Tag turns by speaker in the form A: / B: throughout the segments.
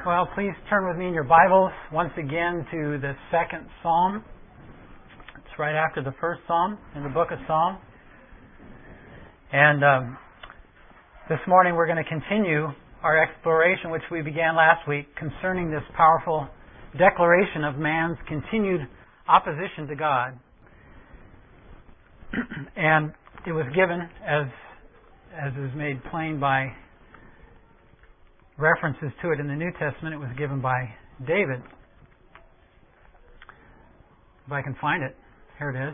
A: Well, please turn with me in your Bibles once again to the second Psalm. It's right after the first Psalm in the book of Psalms. And this morning we're going to continue our exploration, which we began last week, concerning this powerful declaration of man's continued opposition to God. And it was given, as is made plain by references to it in the New Testament, it was given by David. If I can find it. Here it is.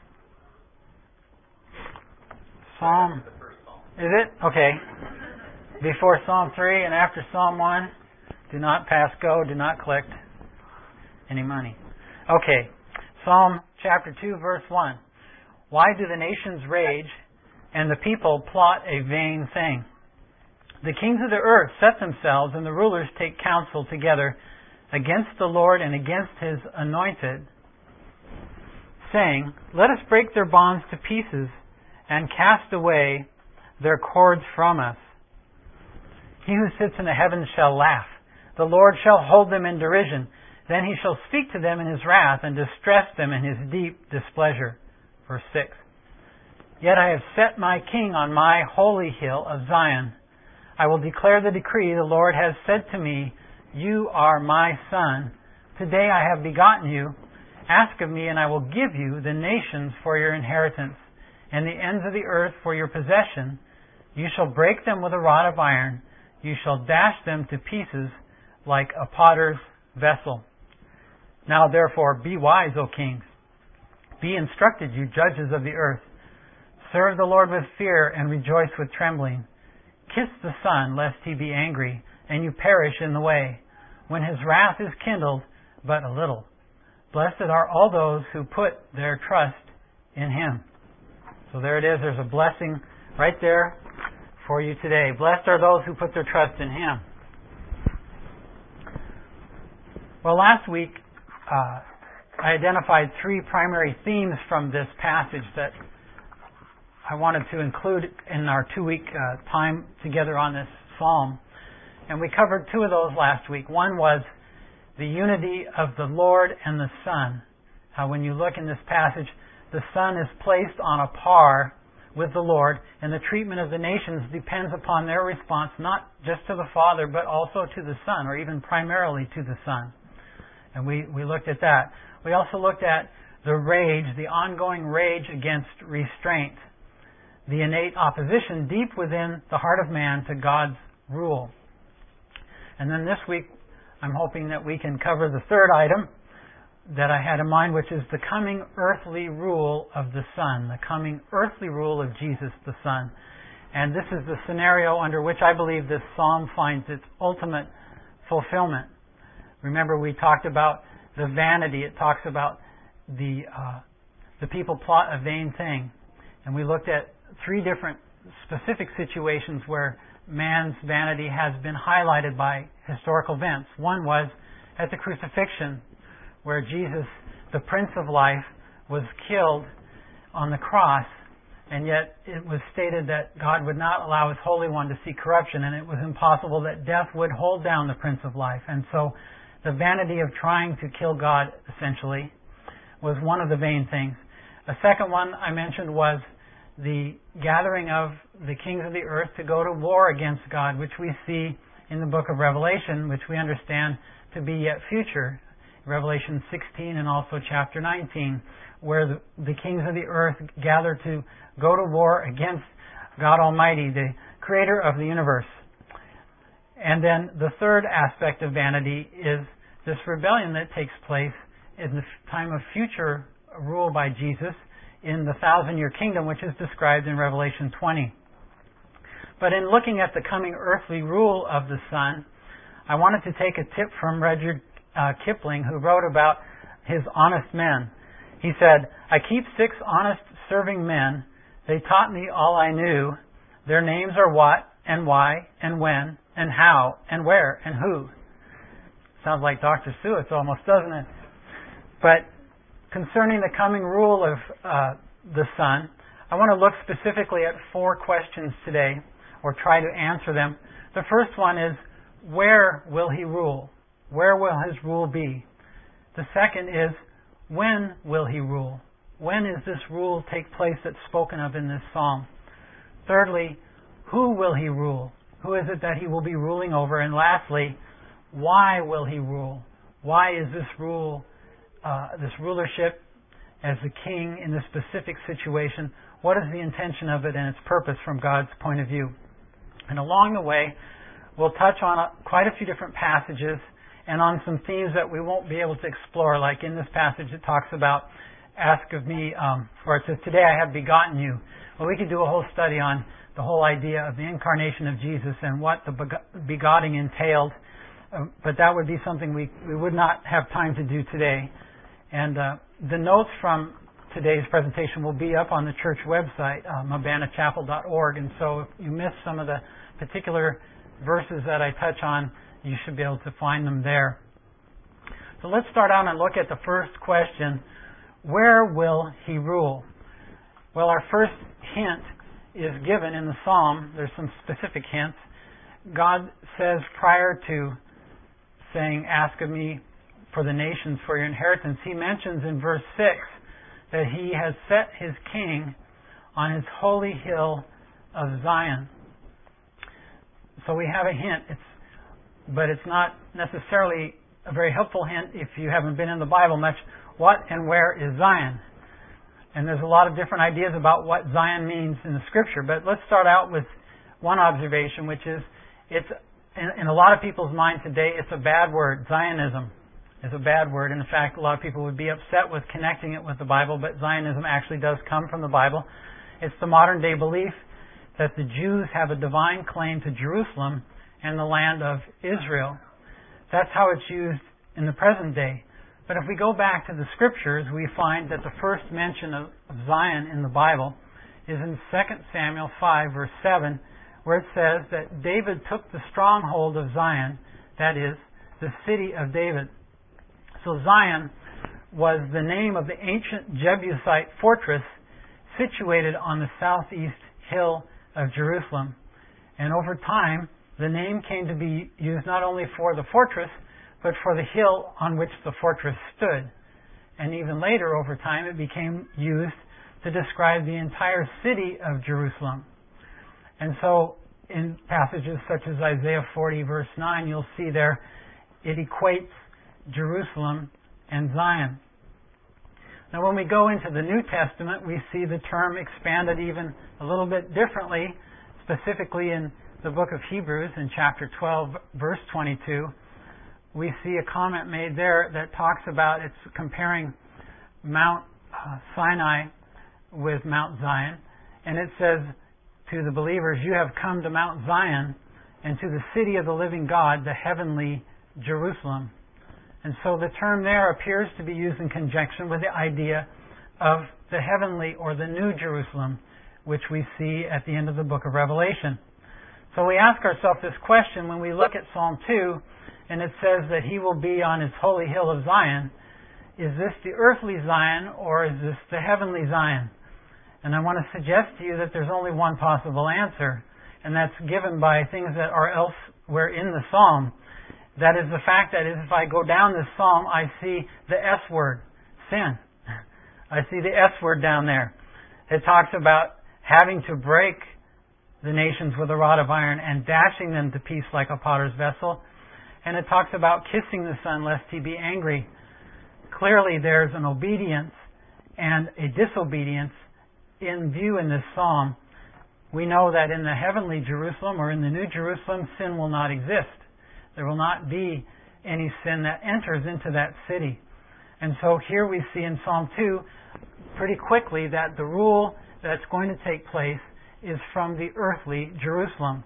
A: Psalm. Is it? Okay. Before Psalm 3 and after Psalm 1, do not pass go, do not collect any money. Okay. Psalm chapter 2, verse 1. Why do the nations rage and the people plot a vain thing? The kings of the earth set themselves, and the rulers take counsel together against the Lord and against His anointed, saying, Let us break their bonds to pieces and cast away their cords from us. He who sits in the heavens shall laugh. The Lord shall hold them in derision. Then He shall speak to them in His wrath and distress them in His deep displeasure. Verse 6. Yet I have set my king on my holy hill of Zion. I will declare the decree. The Lord has said to me, You are my son. Today I have begotten you. Ask of me, and I will give you the nations for your inheritance, and the ends of the earth for your possession. You shall break them with a rod of iron. You shall dash them to pieces like a potter's vessel. Now therefore be wise, O kings. Be instructed, you judges of the earth. Serve the Lord with fear and rejoice with trembling. Kiss the Son, lest He be angry, and you perish in the way, when His wrath is kindled but a little. Blessed are all those who put their trust in Him. So there it is. There's a blessing right there for you today. Blessed are those who put their trust in Him. Well, last week I identified three primary themes from this passage that I wanted to include in our 2-week time together on this psalm. And we covered two of those last week. One was the unity of the Lord and the Son. How when you look in this passage, the Son is placed on a par with the Lord, and the treatment of the nations depends upon their response not just to the Father, but also to the Son, or even primarily to the Son. And we looked at that. We also looked at the rage, the ongoing rage against restraint, the innate opposition deep within the heart of man to God's rule. And then this week, I'm hoping that we can cover the third item that I had in mind, which is the coming earthly rule of the Son, the coming earthly rule of Jesus the Son. And this is the scenario under which I believe this psalm finds its ultimate fulfillment. Remember, we talked about the vanity. It talks about the people plot a vain thing. And we looked at three different specific situations where man's vanity has been highlighted by historical events. One was at the crucifixion, where Jesus, the Prince of Life, was killed on the cross, and yet it was stated that God would not allow His Holy One to see corruption, and it was impossible that death would hold down the Prince of Life. And so the vanity of trying to kill God, essentially, was one of the vain things. A second one I mentioned was the gathering of the kings of the earth to go to war against God, which we see in the book of Revelation, which we understand to be yet future. Revelation 16 and also chapter 19, where the kings of the earth gather to go to war against God Almighty, the creator of the universe. And then the third aspect of vanity is this rebellion that takes place in the time of future rule by Jesus in the 1,000-year kingdom, which is described in Revelation 20. But in looking at the coming earthly rule of the Son, I wanted to take a tip from Rudyard Kipling, who wrote about his honest men. He said, I keep 6 honest serving men. They taught me all I knew. Their names are what and why and when and how and where and who. Sounds like Dr. Seuss almost, doesn't it? But concerning the coming rule of the Son, I want to look specifically at 4 questions today, or try to answer them. The first one is, where will He rule? Where will His rule be? The second is, when will He rule? When is this rule take place that's spoken of in this psalm? Thirdly, who will He rule? Who is it that He will be ruling over? And lastly, why will He rule? Why is this rulership as the king in this specific situation? What is the intention of it and its purpose from God's point of view? And along the way, we'll touch on quite a few different passages and on some themes that we won't be able to explore. Like in this passage, it talks about, ask of me, or it says, today I have begotten you. Well, we could do a whole study on the whole idea of the incarnation of Jesus and what the begotten entailed. But that would be something we would not have time to do today. And the notes from today's presentation will be up on the church website, mabanachapel.org. And so if you miss some of the particular verses that I touch on, you should be able to find them there. So let's start out and look at the first question. Where will He rule? Well, our first hint is given in the psalm. There's some specific hints. God says prior to saying, ask of me for the nations for your inheritance, He mentions in verse 6 that He has set His king on His holy hill of Zion. So we have a hint, but it's not necessarily a very helpful hint if you haven't been in the Bible much. What and where is Zion? And there's a lot of different ideas about what Zion means in the Scripture, but let's start out with one observation, which is it's in a lot of people's mind today, it's a bad word. Zionism is a bad word. And in fact, a lot of people would be upset with connecting it with the Bible, but Zionism actually does come from the Bible. It's the modern day belief that the Jews have a divine claim to Jerusalem and the land of Israel. That's how it's used in the present day. But if we go back to the Scriptures, we find that the first mention of Zion in the Bible is in 2 Samuel 5, verse 7, where it says that David took the stronghold of Zion, that is, the city of David. So Zion was the name of the ancient Jebusite fortress situated on the southeast hill of Jerusalem. And over time, the name came to be used not only for the fortress, but for the hill on which the fortress stood. And even later, over time, it became used to describe the entire city of Jerusalem. And so, in passages such as Isaiah 40, verse 9, you'll see there, it equates Jerusalem and Zion. Now, when we go into the New Testament, we see the term expanded even a little bit differently, specifically in the book of Hebrews in chapter 12, verse 22. We see a comment made there that talks about, it's comparing Mount Sinai with Mount Zion. And it says to the believers, you have come to Mount Zion and to the city of the living God, the heavenly Jerusalem. And so the term there appears to be used in conjunction with the idea of the heavenly or the new Jerusalem, which we see at the end of the book of Revelation. So we ask ourselves this question when we look at Psalm 2, and it says that He will be on His holy hill of Zion. Is this the earthly Zion or is this the heavenly Zion? And I want to suggest to you that there's only one possible answer, and that's given by things that are elsewhere in the Psalm. That is the fact that if I go down this Psalm, I see the S word, sin. I see the S word down there. It talks about having to break the nations with a rod of iron and dashing them to pieces like a potter's vessel. And it talks about kissing the Son lest He be angry. Clearly there's an obedience and a disobedience in view in this psalm. We know that in the heavenly Jerusalem or in the New Jerusalem, sin will not exist. There will not be any sin that enters into that city. And so here we see in Psalm 2 pretty quickly that the rule that's going to take place is from the earthly Jerusalem.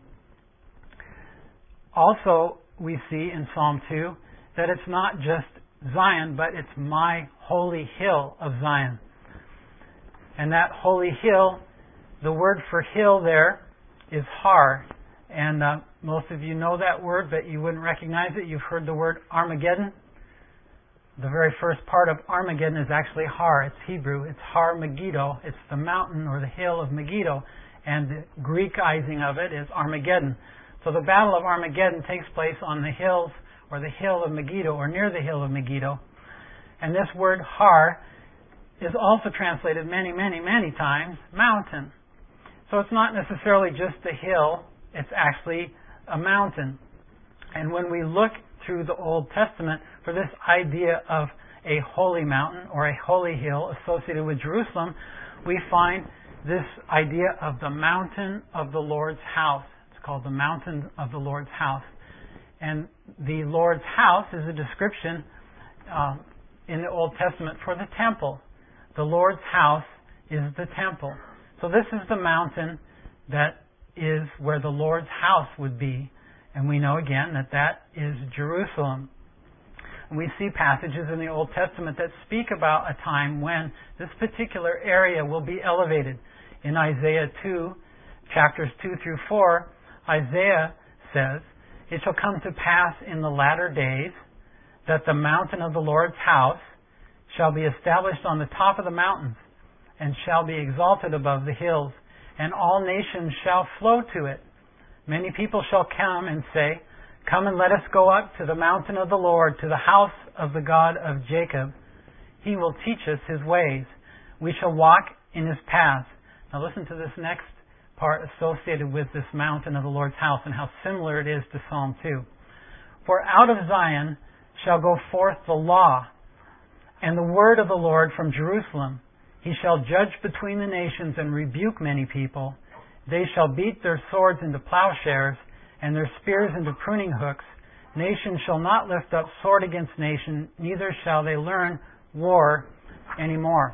A: Also, we see in Psalm 2 that it's not just Zion, but it's my holy hill of Zion. And that holy hill, the word for hill there is har. And most of you know that word, but you wouldn't recognize it. You've heard the word Armageddon. The very first part of Armageddon is actually har. It's Hebrew. It's Har Megiddo. It's the mountain or the hill of Megiddo. And the Greekizing of it is Armageddon. So the Battle of Armageddon takes place on the hills, or the hill of Megiddo, or near the hill of Megiddo. And this word Har is also translated many, many, many times mountain. So it's not necessarily just a hill, it's actually a mountain. And when we look through the Old Testament for this idea of a holy mountain or a holy hill associated with Jerusalem, we find this idea of the mountain of the Lord's house. It's called the mountain of the Lord's house. And the Lord's house is a description in the Old Testament for the temple. The Lord's house is the temple. So this is the mountain that is where the Lord's house would be. And we know again that that is Jerusalem. And we see passages in the Old Testament that speak about a time when this particular area will be elevated. In Isaiah 2, chapters 2 through 4, Isaiah says, "It shall come to pass in the latter days that the mountain of the Lord's house shall be established on the top of the mountains, and shall be exalted above the hills, and all nations shall flow to it. Many people shall come and say, Come and let us go up to the mountain of the Lord, to the house of the God of Jacob. He will teach us His ways. We shall walk in His paths." Now listen to this next part associated with this mountain of the Lord's house and how similar it is to Psalm 2. "For out of Zion shall go forth the law, and the word of the Lord from Jerusalem. He shall judge between the nations and rebuke many people. They shall beat their swords into plowshares and their spears into pruning hooks. Nation shall not lift up sword against nation, neither shall they learn war anymore."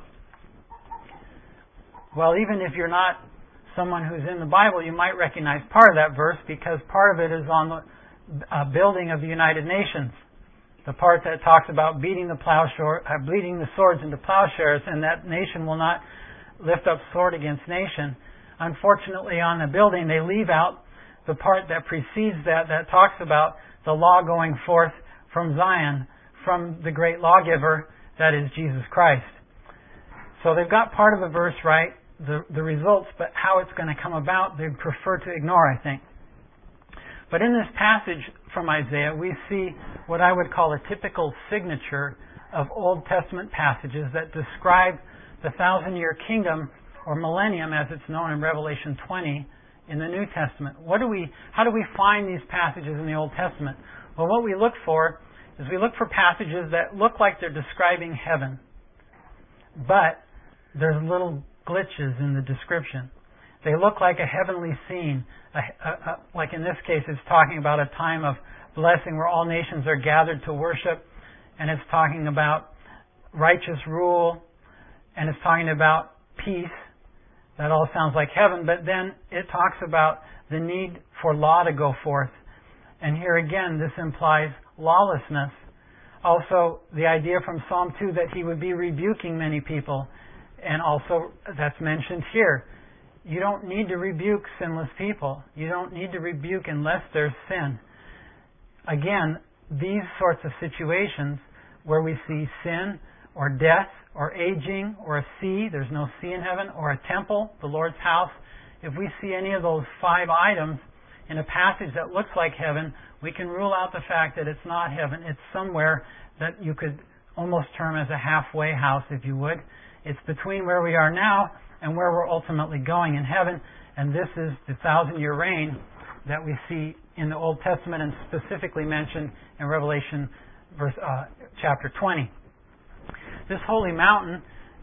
A: Well, even if you're not someone who's in the Bible, you might recognize part of that verse because part of it is on the building of the United Nations. The part that talks about beating the swords into plowshares, and that nation will not lift up sword against nation. Unfortunately, on the building, they leave out the part that precedes that talks about the law going forth from Zion, from the great lawgiver, that is Jesus Christ. So they've got part of the verse right, the results, but how it's going to come about, they'd prefer to ignore, I think. But in this passage from Isaiah, we see what I would call a typical signature of Old Testament passages that describe the 1,000-year kingdom, or millennium as it's known in Revelation 20 in the New Testament. How do we find these passages in the Old Testament? Well, what we look for is we look for passages that look like they're describing heaven, but there's little glitches in the description. They look like a heavenly scene. Like in this case, it's talking about a time of blessing where all nations are gathered to worship, and it's talking about righteous rule, and it's talking about peace. That all sounds like heaven, but then it talks about the need for law to go forth. And here again, this implies lawlessness. Also, the idea from Psalm 2 that He would be rebuking many people, and also that's mentioned here. You don't need to rebuke sinless people. You don't need to rebuke unless there's sin. Again, these sorts of situations where we see sin or death or aging or a sea, there's no sea in heaven, or a temple, the Lord's house, if we see any of those 5 items in a passage that looks like heaven, we can rule out the fact that it's not heaven. It's somewhere that you could almost term as a halfway house, if you would. It's between where we are now and where we're ultimately going in heaven, and this is the 1,000-year reign that we see in the Old Testament and specifically mentioned in Revelation chapter 20. This holy mountain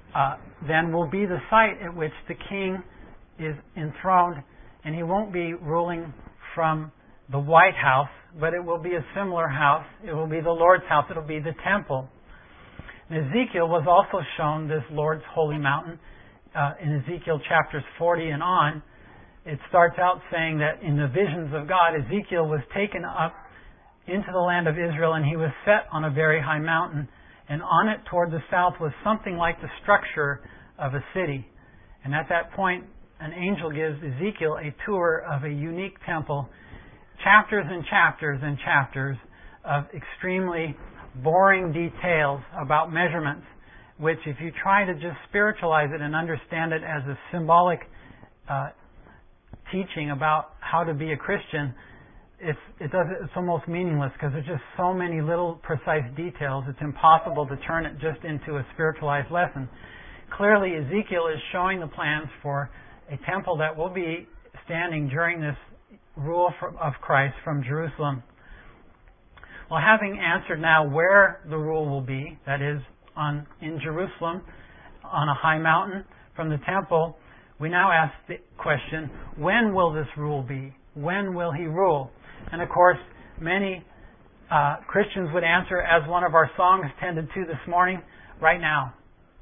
A: then will be the site at which the king is enthroned, and he won't be ruling from the White House, but it will be a similar house. It will be the Lord's house. It will be the temple. And Ezekiel was also shown this Lord's holy mountain in Ezekiel chapters 40 and on. It starts out saying that in the visions of God, Ezekiel was taken up into the land of Israel, and he was set on a very high mountain, and on it toward the south was something like the structure of a city. And at that point, an angel gives Ezekiel a tour of a unique temple, chapters and chapters and chapters of extremely boring details about measurements, which if you try to just spiritualize it and understand it as a symbolic teaching about how to be a Christian, it's almost meaningless because there's just so many little precise details. It's impossible to turn it just into a spiritualized lesson. Clearly, Ezekiel is showing the plans for a temple that will be standing during this rule of Christ from Jerusalem. Well, having answered now where the rule will be, that is, in Jerusalem, on a high mountain from the temple, we now ask the question, when will this rule be? When will he rule? And of course, many Christians would answer, as one of our songs tended to this morning, right now.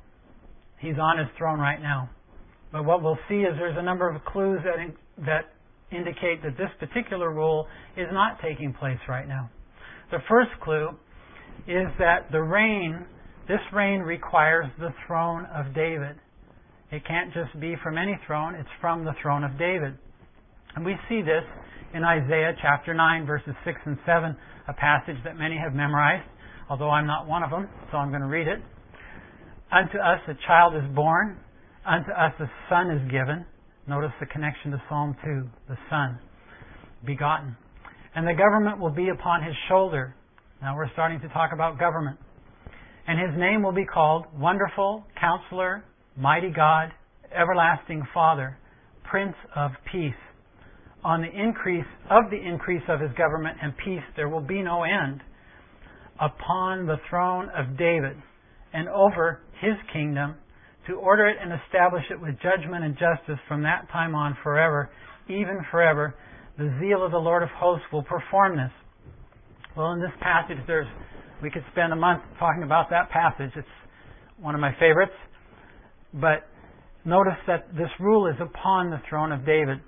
A: He's on his throne right now. But what we'll see is there's a number of clues that indicate that this particular rule is not taking place right now. The first clue is that this reign requires the throne of David. It can't just be from any throne, it's from the throne of David. And we see this in Isaiah chapter 9, verses 6 and 7, a passage that many have memorized, although I'm not one of them, so I'm going to read it. Unto us a child is born, unto us a son is given. Notice the connection to Psalm 2, the son, begotten. And the government will be upon his shoulder. Now we're starting to talk about government. And his name will be called Wonderful, Counselor, Mighty God, Everlasting Father, Prince of Peace. On the increase of his government and peace there will be no end upon the throne of David and over his kingdom, to order it and establish it with judgment and justice from that time on forever, even forever. The zeal of the Lord of hosts will perform this. Well, in this passage, we could spend a month talking about that passage. It's one of my favorites. But notice that this rule is upon the throne of David.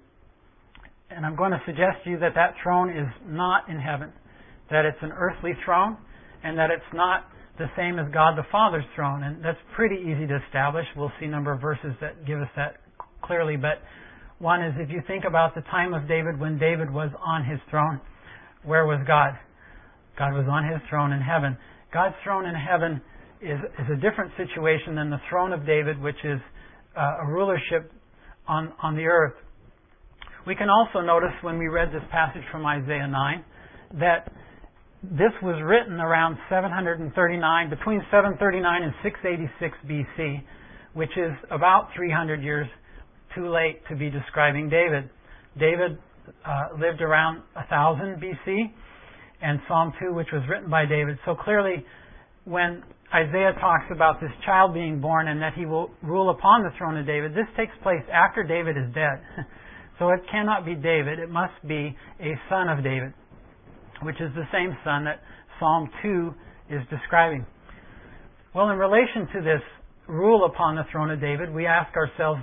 A: And I'm going to suggest to you that that throne is not in heaven, that it's an earthly throne, and that it's not the same as God the Father's throne. And that's pretty easy to establish. We'll see a number of verses that give us that clearly. But one is, if you think about the time of David, when David was on his throne, where was God? God was on his throne in heaven. God's throne in heaven is a different situation than the throne of David, which is a rulership on the earth. We can also notice when we read this passage from Isaiah 9 that this was written around 739, between 739 and 686 BC, which is about 300 years too late to be describing David. David lived around 1000 BC, and Psalm 2, which was written by David. So clearly, when Isaiah talks about this child being born and that he will rule upon the throne of David, this takes place after David is dead. So it cannot be David. It must be a son of David, which is the same son that Psalm 2 is describing. Well, in relation to this rule upon the throne of David, we ask ourselves,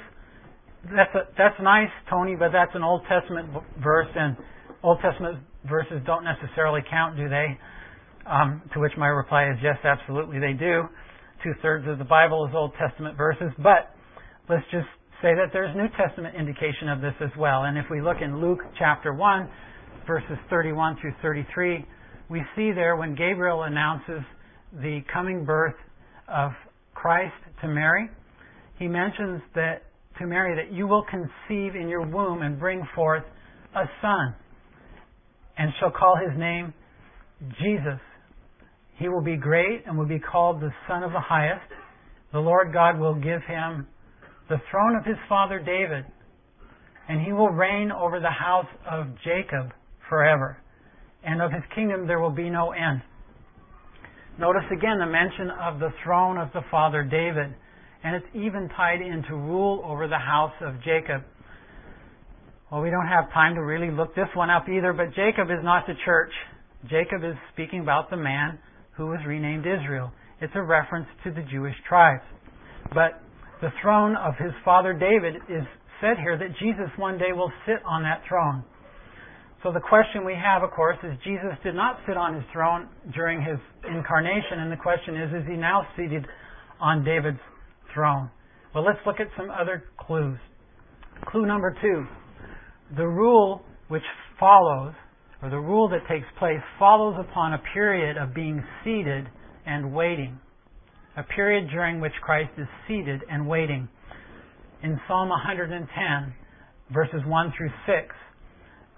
A: that's nice, Tony, but that's an Old Testament verse, and Old Testament verses don't necessarily count, do they? To which my reply is yes, absolutely they do. 2/3 of the Bible is Old Testament verses, but let's just say that there's New Testament indication of this as well. And if we look in Luke chapter 1, verses 31 through 33, we see there when Gabriel announces the coming birth of Christ to Mary, he mentions that to Mary that you will conceive in your womb and bring forth a son, and shall call his name Jesus. He will be great and will be called the Son of the Highest. The Lord God will give him the throne of his father David, and he will reign over the house of Jacob forever, and of his kingdom there will be no end. Notice again the mention of the throne of the father David, and it's even tied into rule over the house of Jacob. Well, we don't have time to really look this one up either, but Jacob is not the church. Jacob is speaking about the man who was renamed Israel. It's a reference to the Jewish tribes. But the throne of his father David is said here that Jesus one day will sit on that throne. So the question we have, of course, is Jesus did not sit on his throne during his incarnation, and the question is he now seated on David's throne? Well, let's look at some other clues. Clue number 2. The rule which follows, or the rule that takes place, follows upon a period of being seated and waiting. A period during which Christ is seated and waiting. In Psalm 110, verses 1 through 6,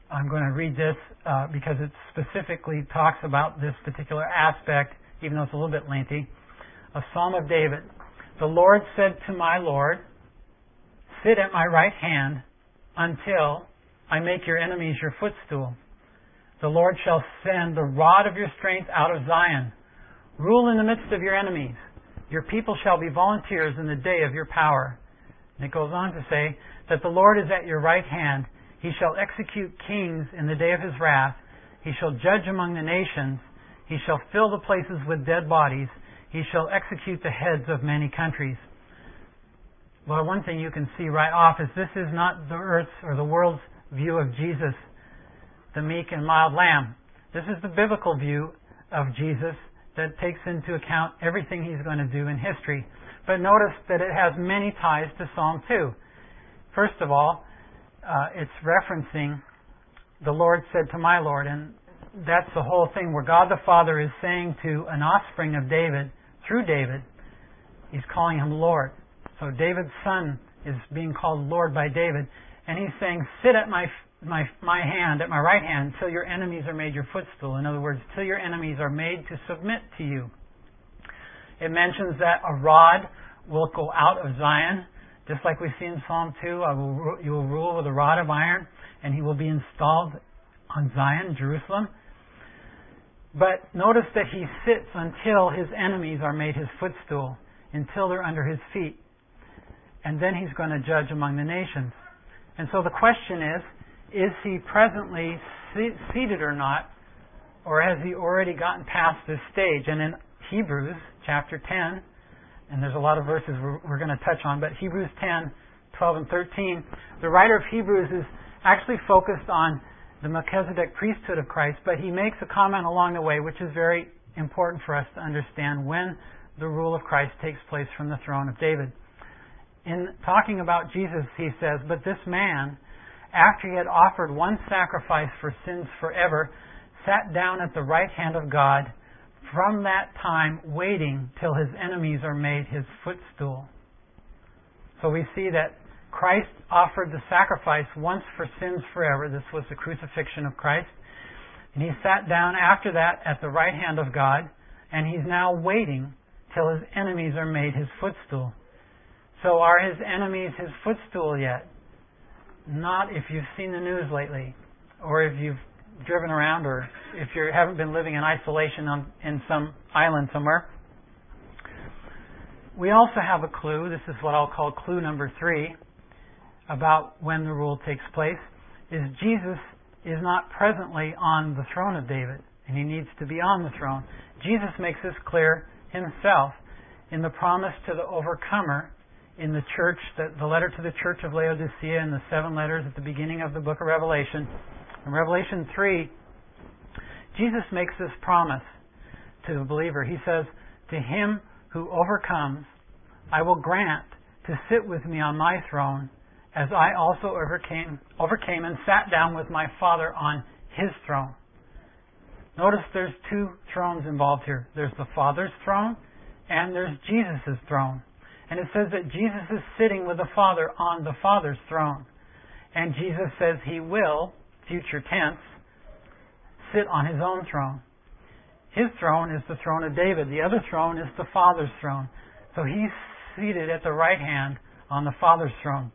A: I'm going to read this because it specifically talks about this particular aspect, even though it's a little bit lengthy. A Psalm of David. The Lord said to my Lord, sit at my right hand until I make your enemies your footstool. The Lord shall send the rod of your strength out of Zion. Rule in the midst of your enemies. Your people shall be volunteers in the day of your power. And it goes on to say that the Lord is at your right hand. He shall execute kings in the day of his wrath. He shall judge among the nations. He shall fill the places with dead bodies. He shall execute the heads of many countries. Well, one thing you can see right off is this is not the earth's or the world's view of Jesus, the meek and mild lamb. This is the biblical view of Jesus that takes into account everything he's going to do in history. But notice that it has many ties to Psalm 2. First of all, it's referencing the Lord said to my Lord, and that's the whole thing where God the Father is saying to an offspring of David, through David, he's calling him Lord. So David's son is being called Lord by David, and he's saying, sit at my hand, at my right hand, till your enemies are made your footstool. In other words, till your enemies are made to submit to you. It mentions that a rod will go out of Zion, just like we see in Psalm 2. You will rule with a rod of iron, and he will be installed on Zion, Jerusalem. But notice that he sits until his enemies are made his footstool, until they're under his feet. And then he's going to judge among the nations. And so the question is he presently seated or not, or has he already gotten past this stage? And in Hebrews chapter 10, and there's a lot of verses we're going to touch on, but Hebrews 10, 12 and 13, the writer of Hebrews is actually focused on the Melchizedek priesthood of Christ, but he makes a comment along the way which is very important for us to understand when the rule of Christ takes place from the throne of David. In talking about Jesus, he says, but this man, after he had offered one sacrifice for sins forever, sat down at the right hand of God, from that time waiting till his enemies are made his footstool. So we see that Christ offered the sacrifice once for sins forever. This was the crucifixion of Christ. And he sat down after that at the right hand of God, and he's now waiting till his enemies are made his footstool. So are his enemies his footstool yet? Not if you've seen the news lately, or if you've driven around, or if you haven't been living in isolation in some island somewhere. We also have a clue. This is what I'll call clue number 3 about when the rule takes place, is Jesus is not presently on the throne of David, and he needs to be on the throne. Jesus makes this clear himself in the promise to the overcomer in the church, the letter to the church of Laodicea, and the 7 letters at the beginning of the book of Revelation. In Revelation 3, Jesus makes this promise to the believer. He says, to him who overcomes, I will grant to sit with me on my throne, as I also overcame and sat down with my Father on his throne. Notice there's 2 thrones involved here. There's the Father's throne, and there's Jesus' throne. And it says that Jesus is sitting with the Father on the Father's throne. And Jesus says he will, future tense, sit on his own throne. His throne is the throne of David. The other throne is the Father's throne. So he's seated at the right hand on the Father's throne.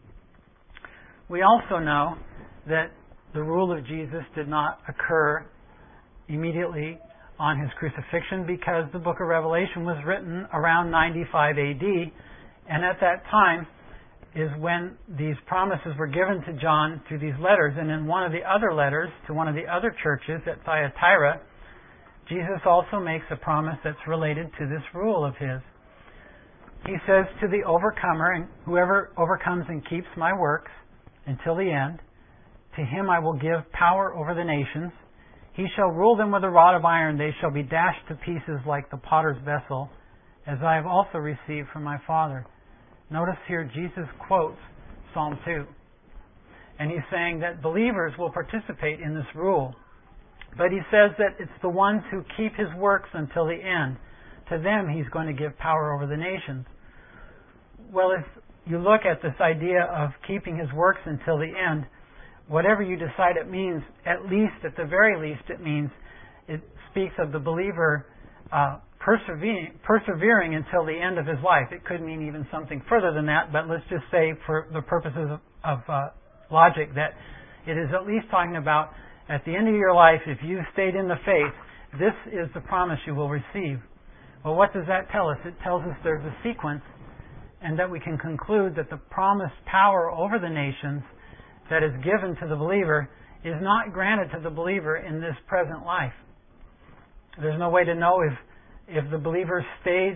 A: We also know that the rule of Jesus did not occur immediately on his crucifixion, because the book of Revelation was written around 95 AD, and at that time is when these promises were given to John through these letters. And in one of the other letters to one of the other churches at Thyatira, Jesus also makes a promise that's related to this rule of his. He says, to the overcomer, and whoever overcomes and keeps my works until the end, to him I will give power over the nations. He shall rule them with a rod of iron. They shall be dashed to pieces like the potter's vessel, as I have also received from my Father. Notice here Jesus quotes Psalm 2. And he's saying that believers will participate in this rule. But he says that it's the ones who keep his works until the end. To them he's going to give power over the nations. Well, if you look at this idea of keeping his works until the end, whatever you decide it means, at the very least, it speaks of the believer persevering until the end of his life. It could mean even something further than that, but let's just say for the purposes of logic that it is at least talking about at the end of your life, if you stayed in the faith, this is the promise you will receive. Well, what does that tell us? It tells us there's a sequence, and that we can conclude that the promised power over the nations that is given to the believer is not granted to the believer in this present life. There's no way to know if the believer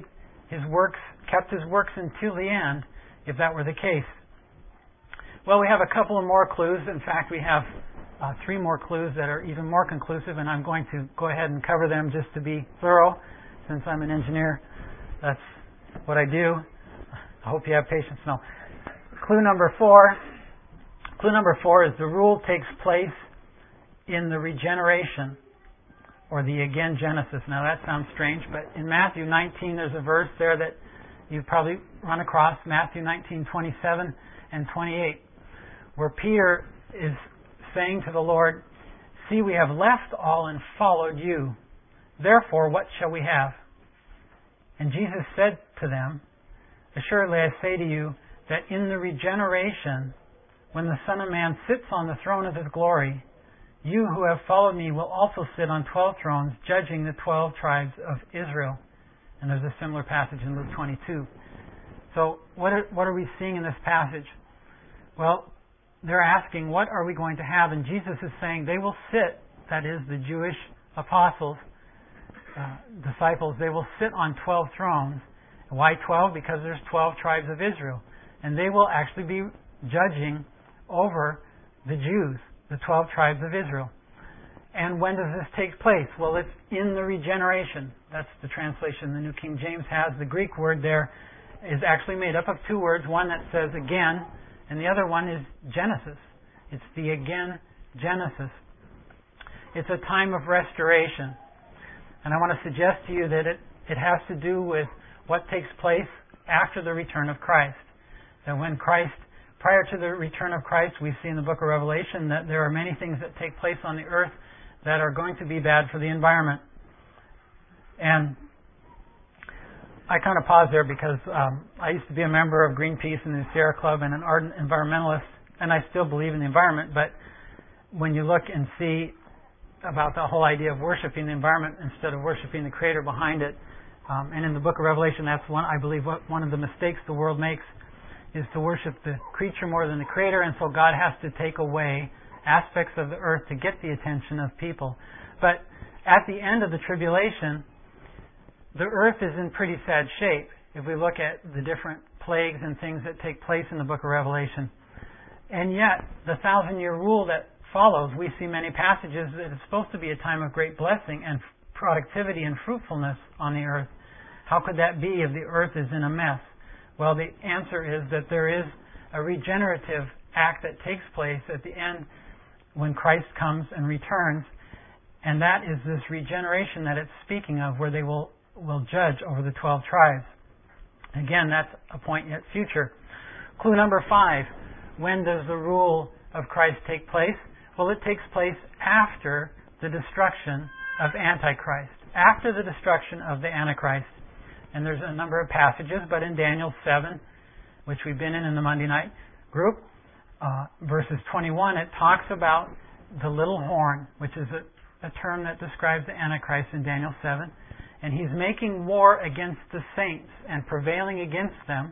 A: kept his works until the end, if that were the case. Well, we have a couple of more clues. In fact, we have 3 more clues that are even more conclusive, and I'm going to go ahead and cover them just to be thorough. Since I'm an engineer, that's what I do. I hope you have patience. No. Clue number 4. Clue number 4 is the rule takes place in the regeneration, or the again Genesis. Now that sounds strange, but in Matthew 19 there's a verse there that you've probably run across, Matthew 19:27 and 28, where Peter is saying to the Lord, "See, we have left all and followed you. Therefore, what shall we have?" And Jesus said to them, "Assuredly I say to you that in the regeneration, when the Son of Man sits on the throne of His glory, you who have followed me will also sit on 12 thrones, judging the 12 tribes of Israel." And there's a similar passage in Luke 22. So what are we seeing in this passage? Well, they're asking, what are we going to have? And Jesus is saying they will sit, that is, the Jewish apostles, disciples, they will sit on 12 thrones. Why 12? Because there's 12 tribes of Israel. And they will actually be judging over the Jews, the 12 tribes of Israel. And when does this take place? Well, it's in the regeneration. That's the translation the New King James has. The Greek word there is actually made up of 2 words, one that says again, and the other one is Genesis. It's the again Genesis. It's a time of restoration. And I want to suggest to you that it has to do with what takes place after the return of Christ. That when prior to the return of Christ, we see in the book of Revelation that there are many things that take place on the earth that are going to be bad for the environment. And I kind of pause there because I used to be a member of Greenpeace and the Sierra Club and an ardent environmentalist, and I still believe in the environment, but when you look and see about the whole idea of worshiping the environment instead of worshiping the Creator behind it, and in the book of Revelation, that's I believe one of the mistakes the world makes is to worship the creature more than the Creator, and so God has to take away aspects of the earth to get the attention of people. But at the end of the tribulation, the earth is in pretty sad shape if we look at the different plagues and things that take place in the book of Revelation. And yet, the 1,000-year rule that follows, we see many passages that it's supposed to be a time of great blessing and productivity and fruitfulness on the earth. How could that be if the earth is in a mess? Well, the answer is that there is a regenerative act that takes place at the end when Christ comes and returns, and that is this regeneration that it's speaking of, where they will judge over the 12 tribes. Again, that's a point yet future. Clue number 5. When does the rule of Christ take place? Well, it takes place after the destruction of Antichrist. After the destruction of the Antichrist. And there's a number of passages, but in Daniel 7, which we've been in the Monday night group, verses 21, it talks about the little horn, which is a term that describes the Antichrist in Daniel 7. And he's making war against the saints and prevailing against them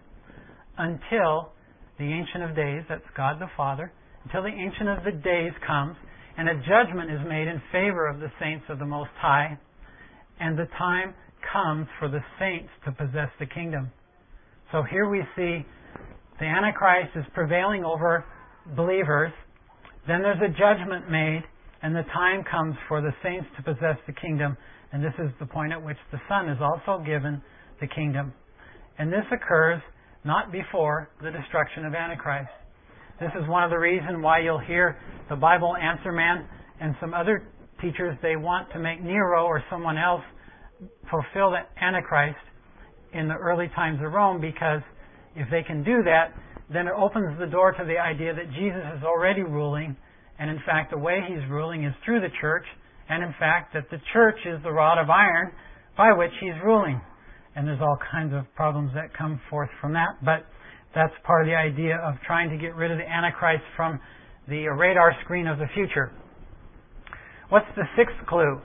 A: until the Ancient of Days, that's God the Father, until the Ancient of the Days comes and a judgment is made in favor of the saints of the Most High, and the time comes for the saints to possess the kingdom. So here we see the Antichrist is prevailing over believers, then there's a judgment made, and the time comes for the saints to possess the kingdom. And this is the point at which the Son is also given the kingdom. And this occurs not before the destruction of Antichrist. This is one of the reasons why you'll hear the Bible Answer Man and some other teachers, they want to make Nero or someone else fulfill the Antichrist in the early times of Rome, because if they can do that, then it opens the door to the idea that Jesus is already ruling And in fact, the way He's ruling is through the church, and in fact, that the church is the rod of iron by which He's ruling. And there's all kinds of problems that come forth from that, but that's part of the idea of trying to get rid of the Antichrist from the radar screen of the future. What's the sixth clue?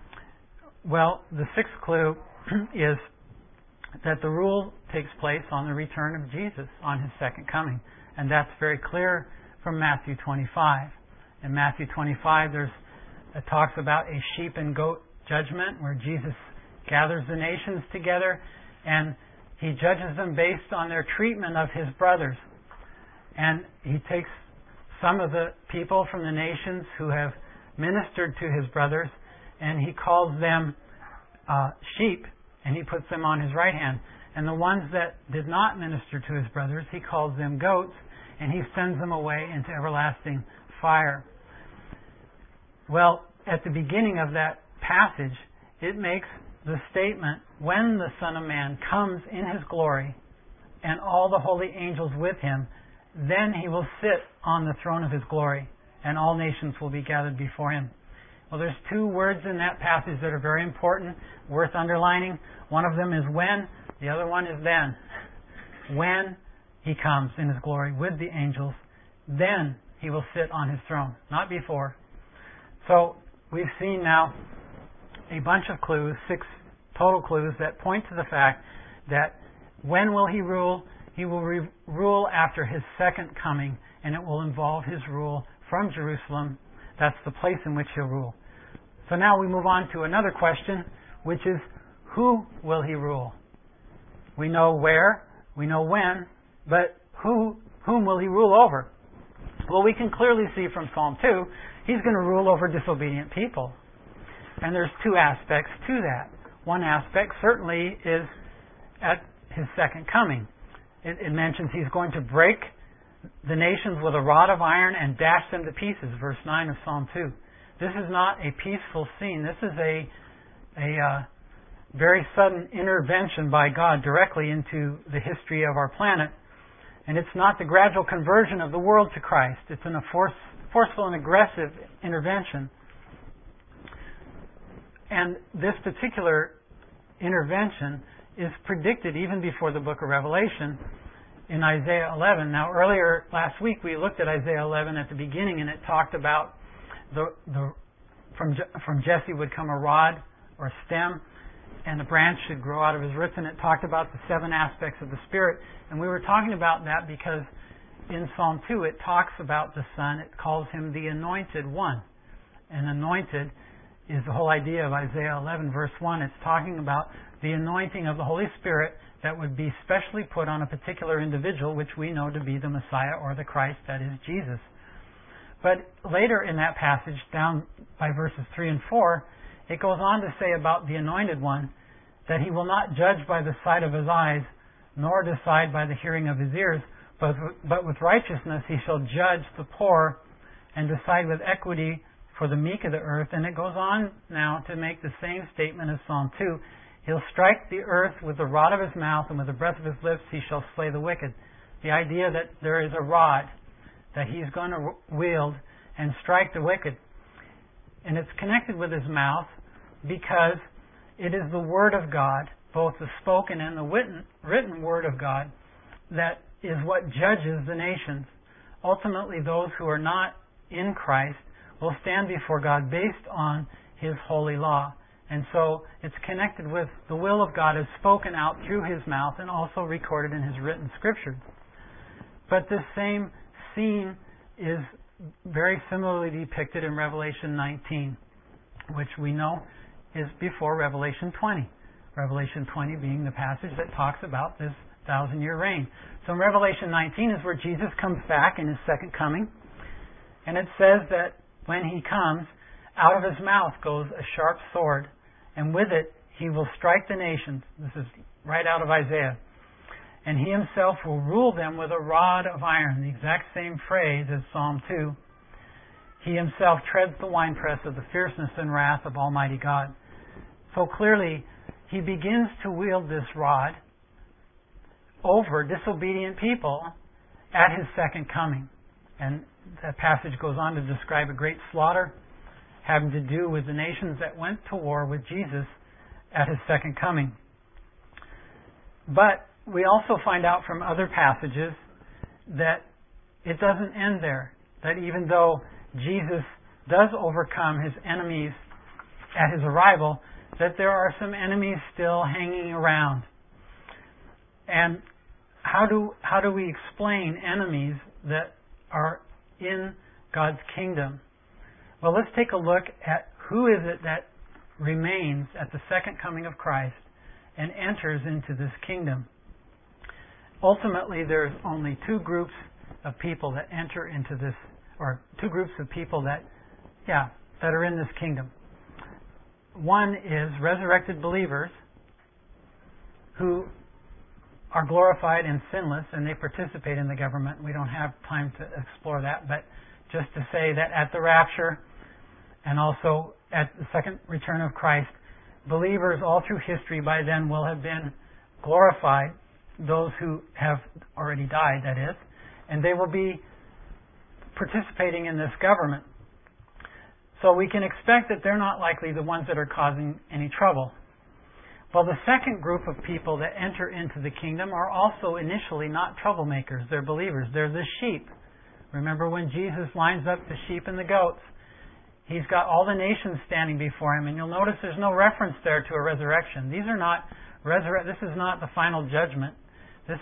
A: Well, the sixth clue is that the rule takes place on the return of Jesus, on His second coming. And that's very clear from Matthew 25. In Matthew 25, it talks about a sheep and goat judgment where Jesus gathers the nations together and He judges them based on their treatment of His brothers. And He takes some of the people from the nations who have ministered to His brothers and He calls them sheep, and He puts them on His right hand. And the ones that did not minister to His brothers, He calls them goats, and He sends them away into everlasting fire. Well, at the beginning of that passage, it makes the statement, when the Son of Man comes in His glory and all the holy angels with Him, then He will sit on the throne of His glory and all nations will be gathered before Him. Well, there's two words in that passage that are very important, worth underlining. One of them is when, the other one is then. When He comes in His glory with the angels, then He will sit on His throne, not before. So, we've seen now a bunch of clues, 6 total clues that point to the fact that when will He rule? He will rule after His second coming, and it will involve His rule from Jerusalem. That's the place in which He'll rule. So now we move on to another question, which is, who will He rule? We know where, we know when, but whom will He rule over? Well, we can clearly see from Psalm 2, He's going to rule over disobedient people. And there's 2 aspects to that. One aspect certainly is at His second coming. It mentions He's going to break the nations with a rod of iron and dash them to pieces, verse 9 of Psalm 2. This is not a peaceful scene. This is a very sudden intervention by God directly into the history of our planet. And it's not the gradual conversion of the world to Christ. It's a forceful and aggressive intervention. And this particular intervention is predicted even before the book of Revelation in Isaiah 11. Now, earlier last week we looked at Isaiah 11 at the beginning, and it talked about from Jesse would come a rod or a stem, and a branch should grow out of his roots, and it talked about the 7 aspects of the Spirit. And we were talking about that because in Psalm 2 it talks about the Son. It calls Him the Anointed One. And anointed is the whole idea of Isaiah 11 verse 1. It's talking about the anointing of the Holy Spirit that would be specially put on a particular individual, which we know to be the Messiah or the Christ, that is Jesus. But later in that passage, down by verses 3 and 4, it goes on to say about the Anointed One that He will not judge by the sight of His eyes, nor decide by the hearing of His ears, but with righteousness He shall judge the poor and decide with equity for the meek of the earth. And it goes on now to make the same statement as Psalm 2. He'll strike the earth with the rod of His mouth, and with the breath of His lips He shall slay the wicked. The idea that there is a rod that He's going to wield and strike the wicked. And it's connected with His mouth because it is the Word of God, both the spoken and the written Word of God, that is what judges the nations. Ultimately, those who are not in Christ will stand before God based on His holy law. And so it's connected with the will of God as spoken out through His mouth and also recorded in His written Scriptures. But this same scene is very similarly depicted in Revelation 19, which we know is before Revelation 20. Revelation 20 being the passage that talks about this 1,000-year reign. So in Revelation 19 is where Jesus comes back in His second coming. And it says that when He comes, out of His mouth goes a sharp sword, and with it He will strike the nations. This is right out of Isaiah. And He Himself will rule them with a rod of iron. The exact same phrase as Psalm 2. He Himself treads the winepress of the fierceness and wrath of Almighty God. So clearly, He begins to wield this rod over disobedient people at His second coming. And That passage goes on to describe a great slaughter having to do with the nations that went to war with Jesus at His second coming. But we also find out from other passages that it doesn't end there. That even though Jesus does overcome His enemies at His arrival, that there are some enemies still hanging around. And how do we explain enemies that are in God's kingdom? Well, let's take a look at who is it that remains at the second coming of Christ and enters into this kingdom. Ultimately, there's only two groups of people that enter into this, or two groups of people that are in this kingdom. One is resurrected believers who are glorified and sinless, and they participate in the government. We don't have time to explore that, but just to say that at the rapture and also at the second return of Christ, believers all through history by then will have been glorified, those who have already died, that is, and they will be participating in this government. So we can expect that they're not likely the ones that are causing any trouble. Well, the second group of people that enter into the kingdom are also initially not troublemakers. They're believers. They're the sheep. Remember when Jesus lines up the sheep and the goats, He's got all the nations standing before Him, and you'll notice there's no reference there to a resurrection. These are not this is not the final judgment. These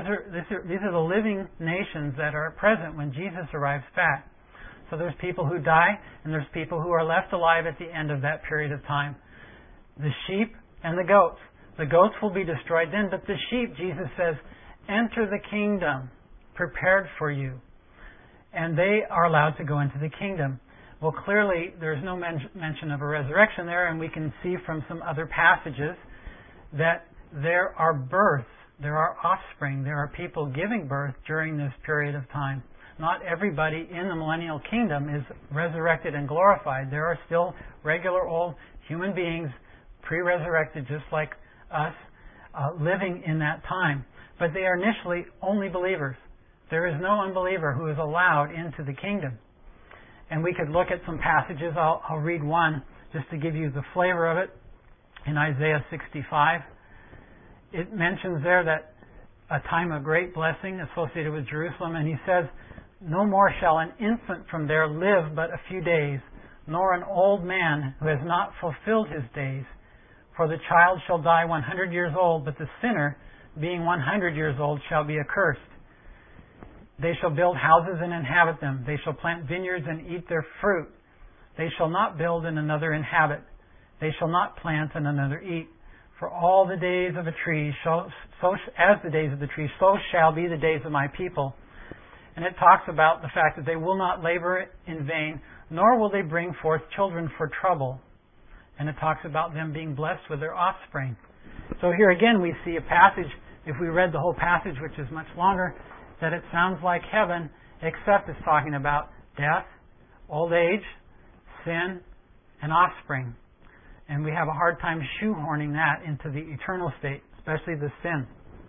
A: are the living nations that are present when Jesus arrives back. So there's people who die, and there's people who are left alive at the end of that period of time. The sheep and the goats. The goats will be destroyed then, but the sheep, Jesus says, enter the kingdom prepared for you. And they are allowed to go into the kingdom. Well, clearly, there's no mention of a resurrection there, and we can see from some other passages that there are births, there are offspring, there are people giving birth during this period of time. Not everybody in the millennial kingdom is resurrected and glorified. There are still regular old human beings, pre-resurrected just like us, living in that time. But they are initially only believers. There is no unbeliever who is allowed into the kingdom. And we could look at some passages. I'll read one just to give you the flavor of it. In Isaiah 65, it mentions there that a time of great blessing associated with Jerusalem, and He says, no more shall an infant from there live but a few days, nor an old man who has not fulfilled his days. For the child shall die 100 years old, but the sinner, being 100 years old, shall be accursed. They shall build houses and inhabit them. They shall plant vineyards and eat their fruit. They shall not build and another inhabit. They shall not plant and another eat. For all the days of a tree, as the days of the tree, so shall be the days of my people. And it talks about the fact that they will not labor in vain, nor will they bring forth children for trouble. And it talks about them being blessed with their offspring. So here again we see a passage, if we read the whole passage, which is much longer, that it sounds like heaven, except it's talking about death, old age, sin, and offspring. And we have a hard time shoehorning that into the eternal state, especially the sin.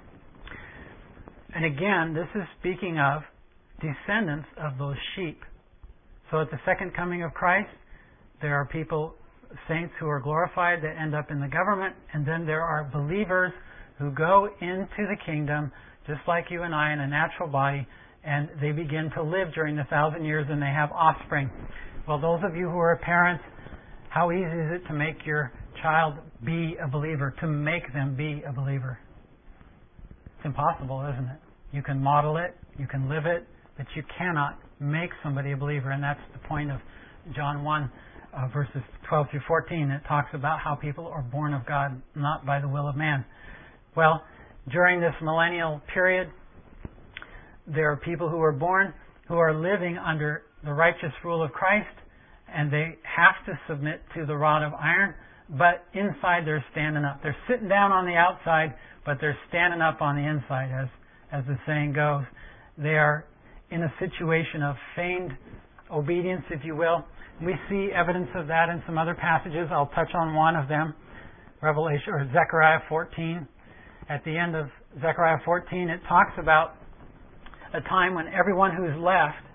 A: And again, this is speaking of descendants of those sheep. So at the second coming of Christ, there are people, saints who are glorified that end up in the government, and then there are believers who go into the kingdom just like you and I in a natural body, and they begin to live during the 1,000 years and they have offspring. Well, those of you who are parents, how easy is it to make your child be a believer, to make them be a believer? It's impossible, isn't it? You can model it, you can live it, but you cannot make somebody a believer, and that's the point of John 1, verses 12 through 14. It talks about how people are born of God, not by the will of man. Well, during this millennial period, there are people who are born who are living under the righteous rule of Christ, and they have to submit to the rod of iron, but inside they're standing up. They're sitting down on the outside, but they're standing up on the inside, as the saying goes. They are in a situation of feigned obedience, if you will. We see evidence of that in some other passages. I'll touch on one of them, Zechariah 14. At the end of Zechariah 14, it talks about a time when everyone who is left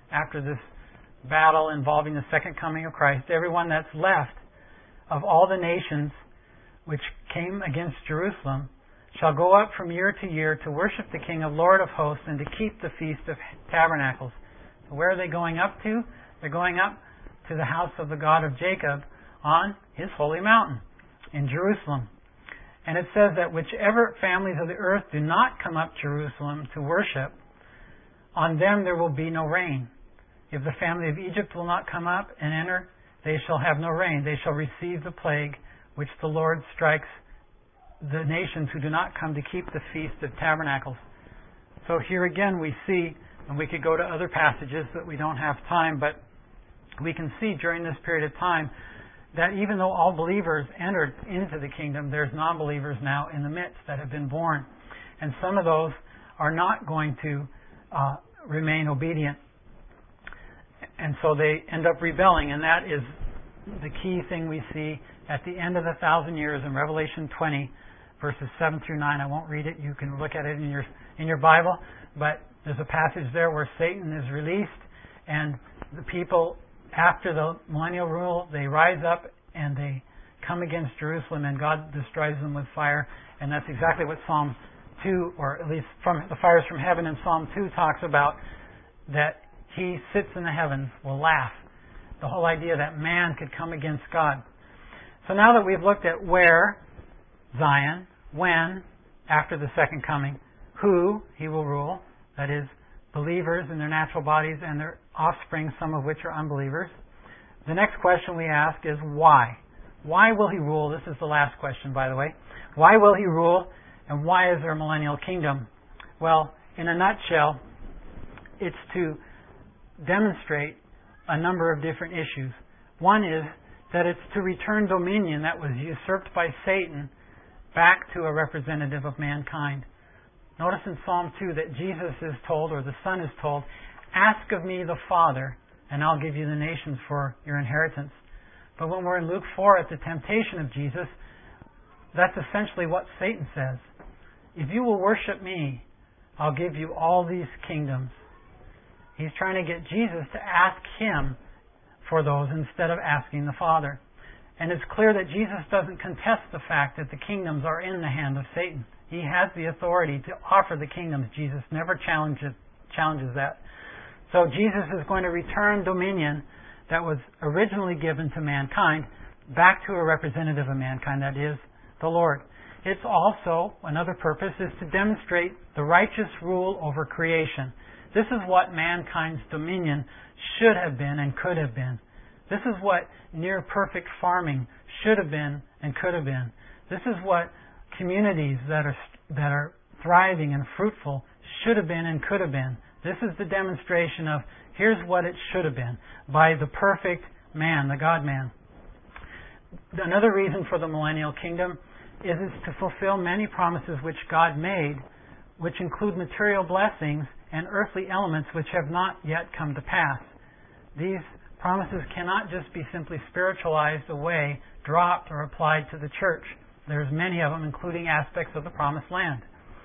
A: after this battle involving the second coming of Christ, everyone that's left of all the nations which came against Jerusalem shall go up from year to year to worship the King of Lord of hosts and to keep the Feast of Tabernacles. So where are they going up to? They're going up to the house of the God of Jacob on His holy mountain in Jerusalem. And it says that whichever families of the earth do not come up to Jerusalem to worship, on them there will be no rain. If the family of Egypt will not come up and enter, they shall have no rain. They shall receive the plague which the Lord strikes the nations who do not come to keep the Feast of Tabernacles. So here again we see, and we could go to other passages that we don't have time, but we can see during this period of time that even though all believers entered into the kingdom, there's non-believers now in the midst that have been born. And some of those are not going to remain obedient. And so they end up rebelling, and that is the key thing we see at the end of the 1,000 years in Revelation 20, verses 7 through 9. I won't read it. You can look at it in your Bible. But there's a passage there where Satan is released, and the people, after the millennial rule, they rise up and they come against Jerusalem, and God destroys them with fire. And that's exactly what Psalm 2, or at least from the fires from heaven in Psalm 2 talks about, that He sits in the heavens, will laugh. The whole idea that man could come against God. So now that we've looked at where, Zion, when, after the second coming, who He will rule, that is, believers in their natural bodies and their offspring, some of which are unbelievers. The next question we ask is why? Why will He rule? This is the last question, by the way. Why will He rule, and why is there a millennial kingdom? Well, in a nutshell, it's to demonstrate a number of different issues. One is that it's to return dominion that was usurped by Satan back to a representative of mankind. Notice in Psalm 2 that Jesus is told, or the Son is told, ask of me the Father, and I'll give you the nations for your inheritance. But when we're in Luke 4 at the temptation of Jesus, that's essentially what Satan says. If you will worship me, I'll give you all these kingdoms. He's trying to get Jesus to ask Him for those instead of asking the Father. And it's clear that Jesus doesn't contest the fact that the kingdoms are in the hand of Satan. He has the authority to offer the kingdoms. Jesus never challenges that. So Jesus is going to return dominion that was originally given to mankind back to a representative of mankind, that is, the Lord. It's also, another purpose, is to demonstrate the righteous rule over creation. This is what mankind's dominion should have been and could have been. This is what near perfect farming should have been and could have been. This is what communities that are thriving and fruitful should have been and could have been. This is the demonstration of here's what it should have been by the perfect man, the God-man. Another reason for the millennial kingdom is to fulfill many promises which God made, which include material blessings and earthly elements which have not yet come to pass. These promises cannot just be simply spiritualized away, dropped, or applied to the church. There's many of them, including aspects of the promised land.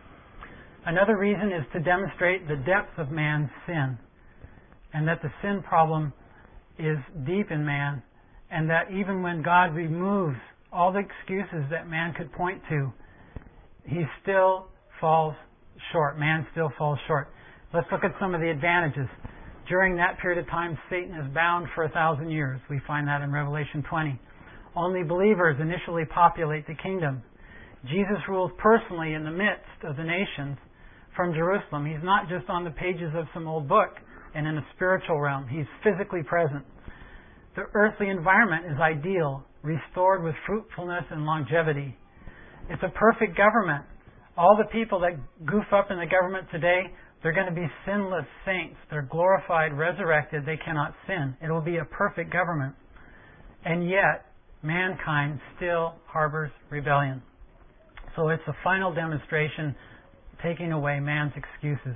A: Another reason is to demonstrate the depth of man's sin, and that the sin problem is deep in man, and that even when God removes all the excuses that man could point to, he still falls short. Man still falls short. Let's look at some of the advantages. During that period of time, Satan is bound for 1,000 years. We find that in Revelation 20. Only believers initially populate the kingdom. Jesus rules personally in the midst of the nations from Jerusalem. He's not just on the pages of some old book and in a spiritual realm. He's physically present. The earthly environment is ideal, restored with fruitfulness and longevity. It's a perfect government. All the people that goof up in the government today, they're going to be sinless saints. They're glorified, resurrected. They cannot sin. It will be a perfect government. And yet, mankind still harbors rebellion. So it's a final demonstration taking away man's excuses.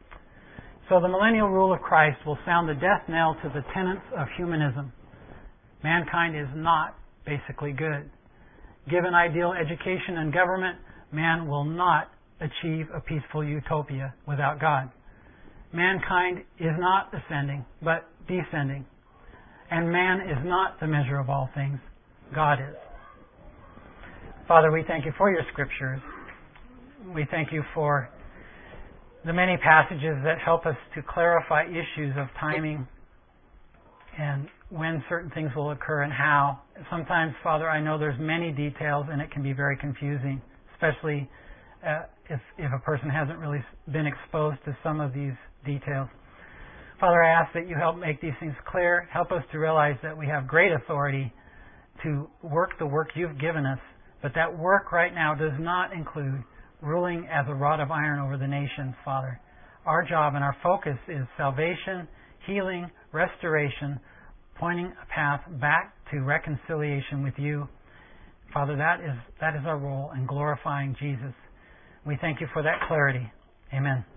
A: So the millennial rule of Christ will sound the death knell to the tenets of humanism. Mankind is not basically good. Given ideal education and government, man will not achieve a peaceful utopia without God. mankind is not ascending, but descending. And man is not the measure of all things. God is. Father, we thank you for your scriptures. We thank you for the many passages that help us to clarify issues of timing and when certain things will occur and how. Sometimes, Father, I know there's many details and it can be very confusing, especially if a person hasn't really been exposed to some of these details. Father, I ask that you help make these things clear. Help us to realize that we have great authority to work the work you've given us, but that work right now does not include ruling as a rod of iron over the nations, Father. Our job and our focus is salvation, healing, restoration, pointing a path back to reconciliation with you. Father, that is our role in glorifying Jesus. We thank you for that clarity. Amen.